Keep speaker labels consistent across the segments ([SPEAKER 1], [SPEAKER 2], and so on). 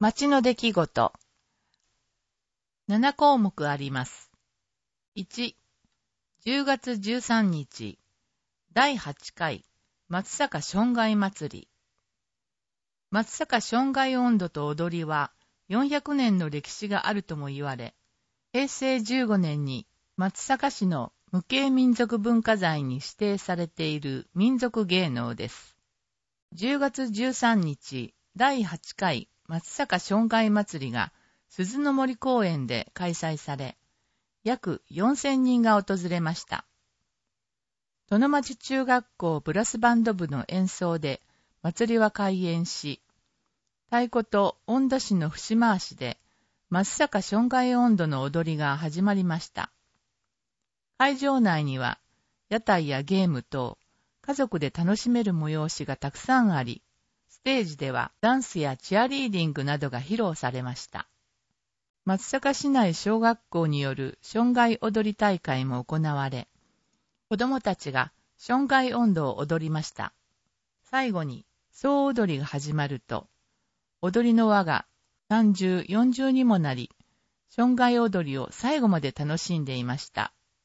[SPEAKER 1] 町の出来事。7項目あります。1、10月13日、第8回松阪春外祭り。松阪春外音頭と踊りは400年の歴史があるとも言われ、平成15年に松阪市の無形民族文化財に指定されている民族芸能です。10月13日、第8回松阪春外祭りが鈴の森公園で開催され、約4000人が訪れました。殿町中学校ブラスバンド部の演奏で祭りは開演し、太鼓と音頭師の節回しで松阪春外音頭の踊りが始まりました。会場内には屋台やゲーム等、家族で楽しめる催しがたくさんあり、ステージではダンスやチアリーディングなどが披露されました。松阪市内小学校による春外踊り大会も行われ、子どもたちが春外音頭を踊りました。最後に総踊りが始まると、踊りの輪が30、40にもなり、春外踊りを最後まで楽しんでいました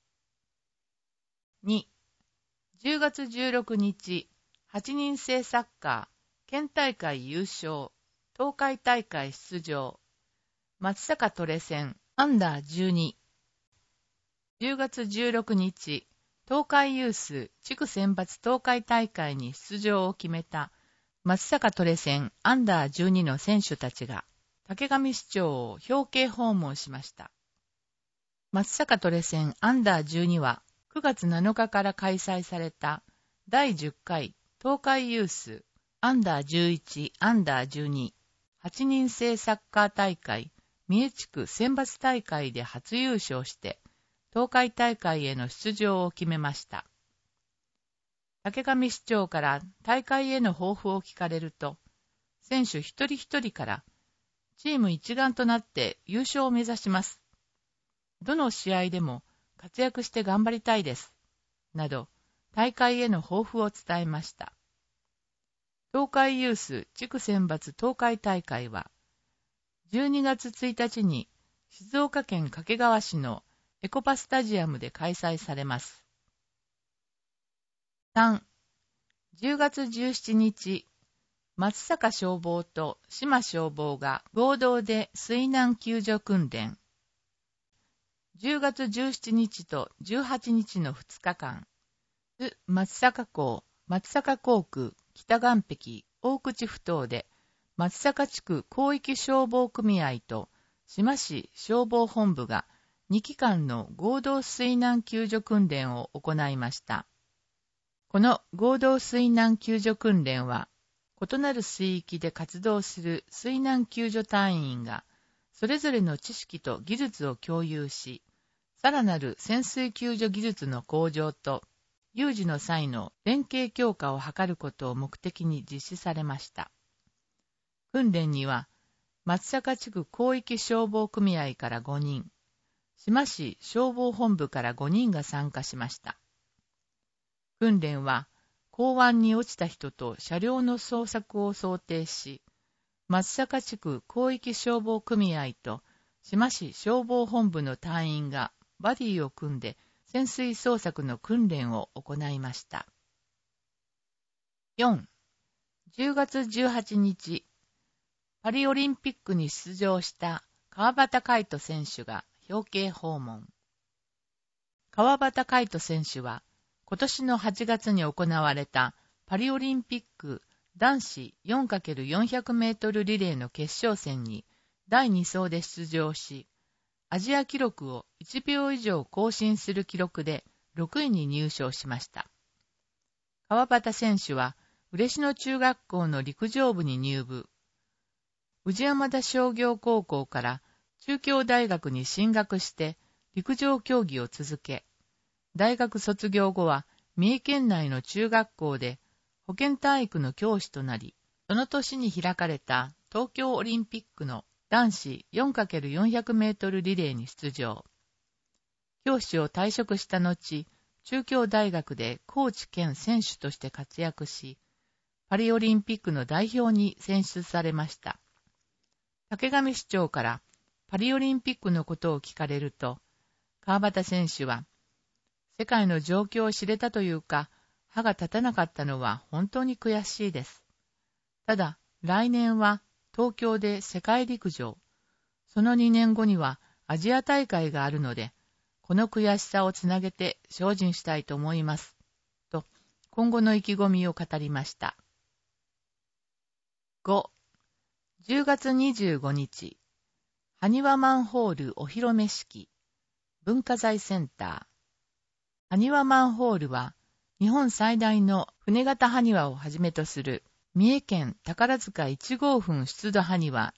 [SPEAKER 1] 。2、10月16日、8人制サッカー、県大会優勝、東海大会出場、松阪トレセン、アンダー12。10月16日、東海ユース地区選抜東海大会に出場を決めた松阪トレセン、アンダー12の選手たちが、竹上市長を表敬訪問しました。松阪トレセン、アンダー12は、9月7日から開催された第10回東海ユースアンダー11、アンダー12、8人制サッカー大会三重地区選抜大会で初優勝して、東海大会への出場を決めました。竹上市長から大会への抱負を聞かれると、選手一人一人から、チーム一丸となって優勝を目指します。どの試合でも活躍して頑張りたいです。など、大会への抱負を伝えました。東海ユース地区選抜東海大会は、12月1日に静岡県掛川市のエコパスタジアムで開催されます。3、10月17日、松阪消防と志摩消防が合同で水難救助訓練。10月17日と18日の2日間、松阪港、松阪航空、北岸壁、大口埠頭で、松阪地区広域消防組合と志摩市消防本部が2機関の合同水難救助訓練を行いました。この合同水難救助訓練は、異なる水域で活動する水難救助隊員が、それぞれの知識と技術を共有し、さらなる潜水救助技術の向上と、有事の際の連携強化を図ることを目的に実施されました。訓練には、松阪地区広域消防組合から5人、志摩市消防本部から5人が参加しました。訓練は、港湾に落ちた人と車両の捜索を想定し、松阪地区広域消防組合と志摩市消防本部の隊員がバディを組んで潜水捜索の訓練を行いました。4、10月18日、パリオリンピックに出場した川端魁人選手が表敬訪問。川端魁人選手は、今年の8月に行われたパリオリンピック男子 4×400 メートルリレーの決勝戦に第2走で出場し、アジア記録を1秒以上更新する記録で6位に入賞しました。川端選手は、嬉野中学校の陸上部に入部。宇治山田商業高校から中京大学に進学して陸上競技を続け、大学卒業後は三重県内の中学校で保健体育の教師となり、その年に開かれた東京オリンピックの男子 4×400 メートルリレーに出場。教師を退職した後、中京大学でコーチ兼選手として活躍し、パリオリンピックの代表に選出されました。 竹上市長からパリオリンピックのことを聞かれると、川端選手は、世界の状況を知れたというか、歯が立たなかったのは本当に悔しいです。ただ、来年は東京で世界陸上、その2年後にはアジア大会があるので、この悔しさをつなげて精進したいと思います。と、今後の意気込みを語りました。5、10月25日、埴輪マンホールお披露目式、文化財センター。埴輪マンホールは、日本最大の船型埴輪をはじめとする、三重県宝塚1号墳出土埴輪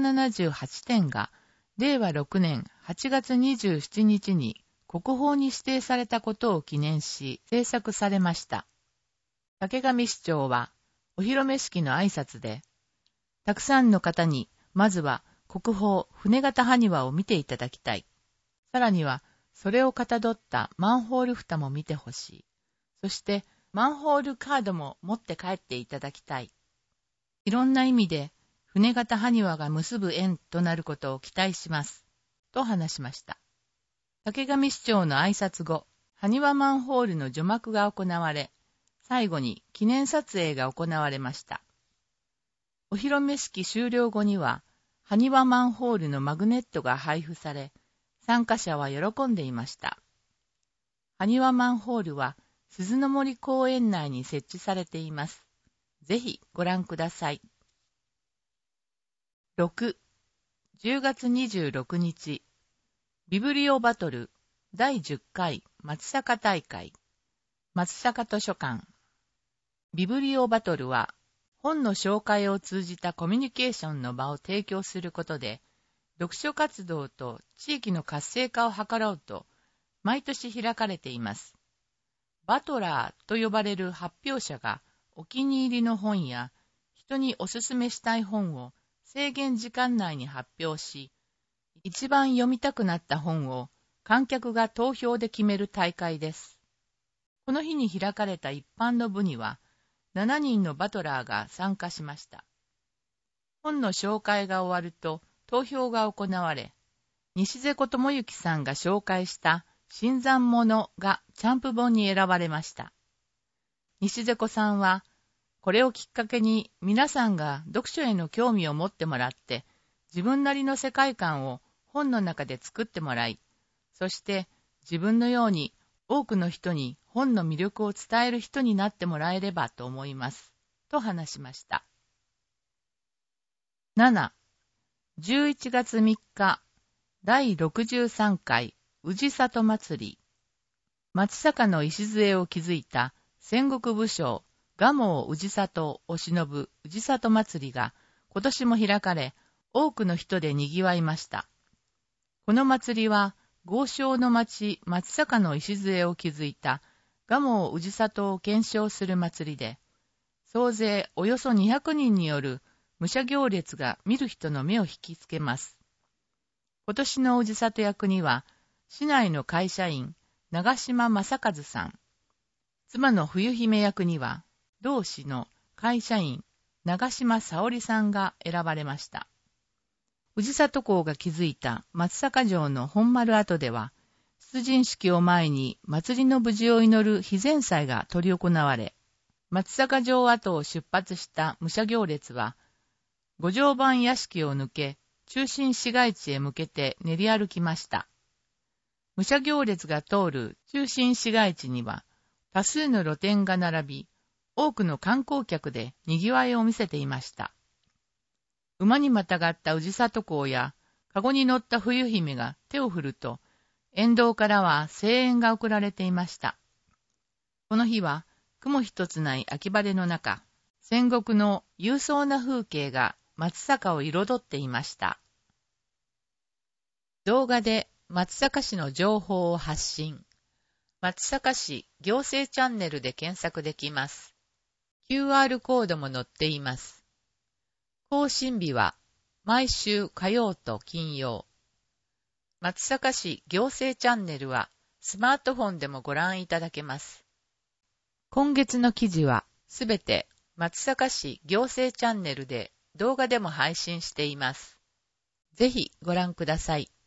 [SPEAKER 1] 278点が、令和6年8月27日に国宝に指定されたことを記念し、制作されました。竹上市長は、お披露目式の挨拶で、たくさんの方に、まずは国宝船型埴輪を見ていただきたい。さらには、それをかたどったマンホール蓋も見てほしい。そして、マンホールカードも持って帰っていただきたい。いろんな意味で、船型埴輪が結ぶ縁となることを期待します。と話しました。竹上市長の挨拶後、埴輪マンホールの除幕が行われ、最後に記念撮影が行われました。お披露目式終了後には、埴輪マンホールのマグネットが配布され、参加者は喜んでいました。埴輪マンホールは、鈴の森公園内に設置されています。ぜひご覧ください。6、10月26日、ビブリオバトル第10回松阪大会、松阪図書館。ビブリオバトルは、本の紹介を通じたコミュニケーションの場を提供することで、読書活動と地域の活性化を図ろうと、毎年開かれています。バトラーと呼ばれる発表者がお気に入りの本や人におすすめしたい本を制限時間内に発表し、一番読みたくなった本を観客が投票で決める大会です。この日に開かれた一般の部には7人のバトラーが参加しました。本の紹介が終わると投票が行われ、西瀬智之さんが紹介した新参者がチャンプ本に選ばれました。西瀬子さんは、これをきっかけに皆さんが読書への興味を持ってもらって、自分なりの世界観を本の中で作ってもらい、そして自分のように多くの人に本の魅力を伝える人になってもらえればと思います。と話しました。7、11月3日、第63回宇治里祭り。松阪の礎を築いた戦国武将、蒲生氏郷を偲ぶ宇治里祭りが今年も開かれ、多くの人で賑わいました。この祭りは、豪商の町松阪の礎を築いた蒲生氏郷を顕彰する祭りで、総勢およそ200人による武者行列が見る人の目を引きつけます。今年の氏郷役には、市内の会社員、長島正和さん、妻の冬姫役には、同市の会社員、長島沙織さんが選ばれました。氏郷公が築いた松阪城の本丸跡では、出陣式を前に祭りの無事を祈る秘前祭が執り行われ、松阪城跡を出発した武者行列は、五常磐屋敷を抜け、中心市街地へ向けて練り歩きました。武者行列が通る中心市街地には、多数の露店が並び、多くの観光客で賑わいを見せていました。馬にまたがった氏郷公や、籠に乗った冬姫が手を振ると、沿道からは声援が送られていました。この日は、雲一つない秋晴れの中、戦国の勇壮な風景が松阪を彩っていました。動画で松阪市の情報を発信。松阪市行政チャンネルで検索できます。QR コードも載っています。更新日は毎週火曜と金曜。松阪市行政チャンネルはスマートフォンでもご覧いただけます。今月の記事はすべて松阪市行政チャンネルで動画でも配信しています。 ぜひご覧ください。